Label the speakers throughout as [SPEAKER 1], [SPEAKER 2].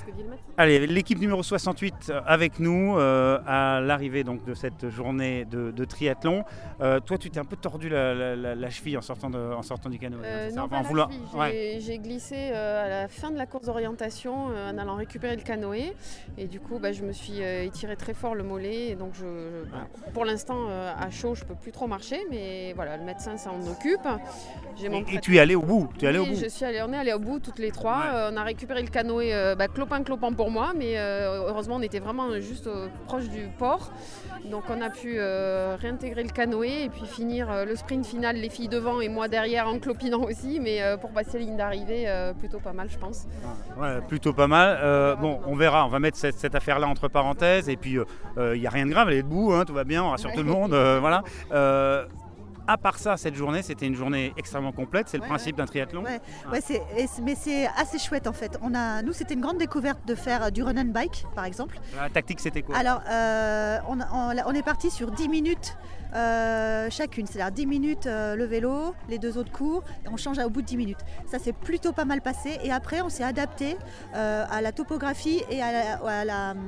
[SPEAKER 1] que dit le médecin.
[SPEAKER 2] Allez, l'équipe numéro 68 avec nous à l'arrivée donc, de cette journée de triathlon. Toi, tu t'es un peu tordu la cheville en sortant du canoë.
[SPEAKER 1] Non, pas la cheville. J'ai glissé à la fin de la course d'orientation en allant récupérer le canoë. Et du coup, je me suis étiré très fort le mollet. Et donc, pour l'instant, à chaud, je ne peux plus trop marcher. Mais voilà, le médecin s'en occupe.
[SPEAKER 2] Et tu es allé au bout.
[SPEAKER 1] On est allé au bout toutes les trois. Ouais. On a récupéré le canoë clopin pour moi. Mais heureusement, on était vraiment juste proche du port. Donc, on a pu réintégrer le canoë et puis finir le sprint final, les filles devant et moi derrière en clopinant aussi. Mais pour passer la ligne d'arrivée, plutôt pas mal, je pense.
[SPEAKER 2] Ouais, plutôt pas mal. On verra. On va mettre cette affaire-là entre parenthèses. Et puis, il n'y a rien de grave. Elle est debout, tout va bien. On rassure tout le monde. Voilà. À part ça, cette journée, c'était une journée extrêmement complète. C'est le principe d'un triathlon.
[SPEAKER 3] Mais c'est assez chouette en fait. Nous, c'était une grande découverte de faire du run and bike, par exemple.
[SPEAKER 2] La tactique, c'était quoi ?
[SPEAKER 3] Alors, on est parti sur 10 minutes chacune. C'est-à-dire 10 minutes le vélo, les 2 autres courent, et on change au bout de 10 minutes. Ça s'est plutôt pas mal passé. Et après, on s'est adapté à la topographie et à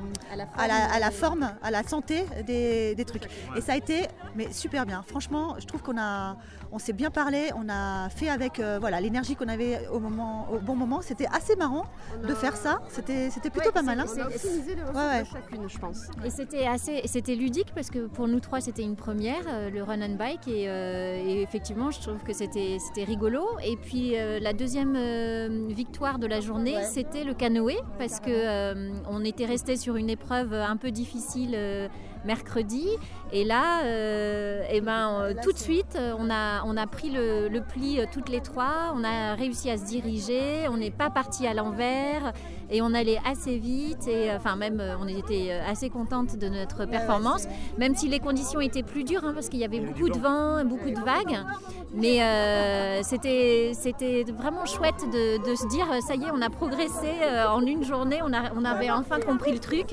[SPEAKER 3] la forme, à la santé des trucs. Et ça a été super bien. Franchement, je trouve on s'est bien parlé, on a fait avec l'énergie qu'on avait au bon moment. C'était assez marrant de faire ça. C'était plutôt pas mal.
[SPEAKER 1] On a optimisé les ressources de chacune, je pense.
[SPEAKER 4] Et c'était ludique parce que pour nous trois, c'était une première, le run and bike. Et effectivement, je trouve que c'était rigolo. Et puis la deuxième victoire de la journée, c'était le canoë parce qu'on était resté sur une épreuve un peu difficile mercredi. Et là, tout de suite, on a pris le pli toutes les trois, on a réussi à se diriger, on n'est pas parti à l'envers et on allait assez vite et on était assez contente de notre performance, même si les conditions étaient plus dures parce qu'il y avait beaucoup de vent, beaucoup de vagues. Mais c'était vraiment chouette de se dire ça y est, on a progressé en une journée, on avait enfin compris le truc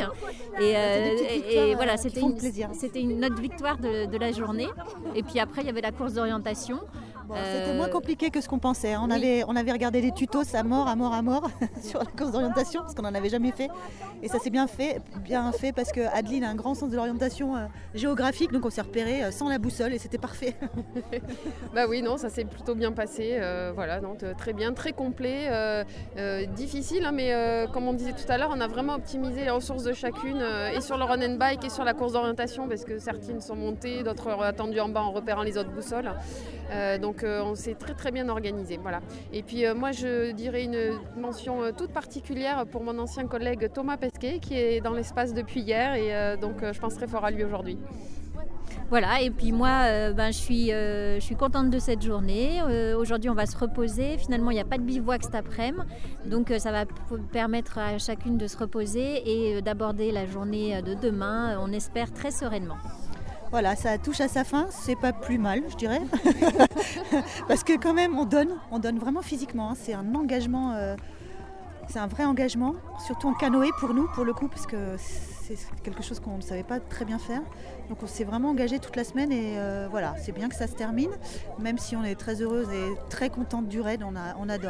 [SPEAKER 4] et voilà, c'était notre victoire de la journée. Et puis après, il y avait la course d'orientation.
[SPEAKER 3] C'était moins compliqué que ce qu'on pensait. On avait regardé des tutos à mort sur la course d'orientation parce qu'on n'en avait jamais fait. Et ça s'est bien fait parce que Adeline a un grand sens de l'orientation géographique, donc on s'est repéré sans la boussole et c'était parfait.
[SPEAKER 1] Ça s'est plutôt bien passé. Très bien, très complet, difficile, mais comme on disait tout à l'heure, on a vraiment optimisé les ressources de chacune et sur le run and bike et sur la course d'orientation parce que certaines sont montées, d'autres ont attendu en bas en repérant les autres boussoles. Donc on s'est très très bien organisé. Voilà. Et puis moi je dirais une mention toute particulière pour mon ancien collègue Thomas Pesquet qui est dans l'espace depuis hier et donc je pense très fort à lui aujourd'hui.
[SPEAKER 4] Voilà, et puis moi, je suis contente de cette journée. Aujourd'hui, on va se reposer. Finalement, il n'y a pas de bivouac cet après-midi. Donc, ça va permettre à chacune de se reposer et d'aborder la journée de demain, on espère, très sereinement.
[SPEAKER 3] Voilà, ça touche à sa fin, c'est pas plus mal, je dirais. Parce que quand même, on donne vraiment physiquement. C'est un engagement, c'est un vrai engagement, surtout en canoë pour nous, pour le coup, parce que c'est quelque chose qu'on ne savait pas très bien faire. Donc on s'est vraiment engagé toute la semaine et c'est bien que ça se termine, même si on est très heureuse et très contente du raid, on adore.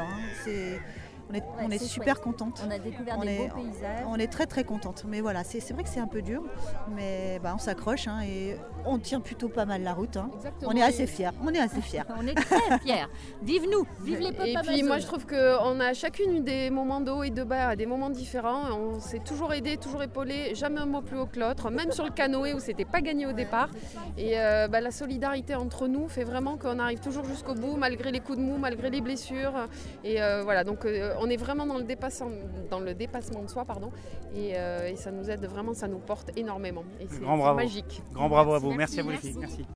[SPEAKER 3] On est super contente.
[SPEAKER 4] On a découvert des beaux paysages.
[SPEAKER 3] On est très très contente. Mais voilà, c'est vrai que c'est un peu dur, mais on s'accroche et on tient plutôt pas mal la route. On est assez fiers.
[SPEAKER 4] On est très fiers. Vive nous, vive les peuples.
[SPEAKER 1] Et puis moi je trouve qu'on a chacune eu des moments de haut et de bas, des moments différents. On s'est toujours aidé, toujours épaulé, jamais un mot plus haut que l'autre, même sur le canoë où c'était pas gagné au départ. Et la solidarité entre nous fait vraiment qu'on arrive toujours jusqu'au bout, malgré les coups de mou, malgré les blessures. Et donc on est vraiment dans le dépassement de soi, et ça nous aide vraiment, ça nous porte énormément. Et c'est magique.
[SPEAKER 2] Grand bravo à vous, merci à vous les filles. Merci.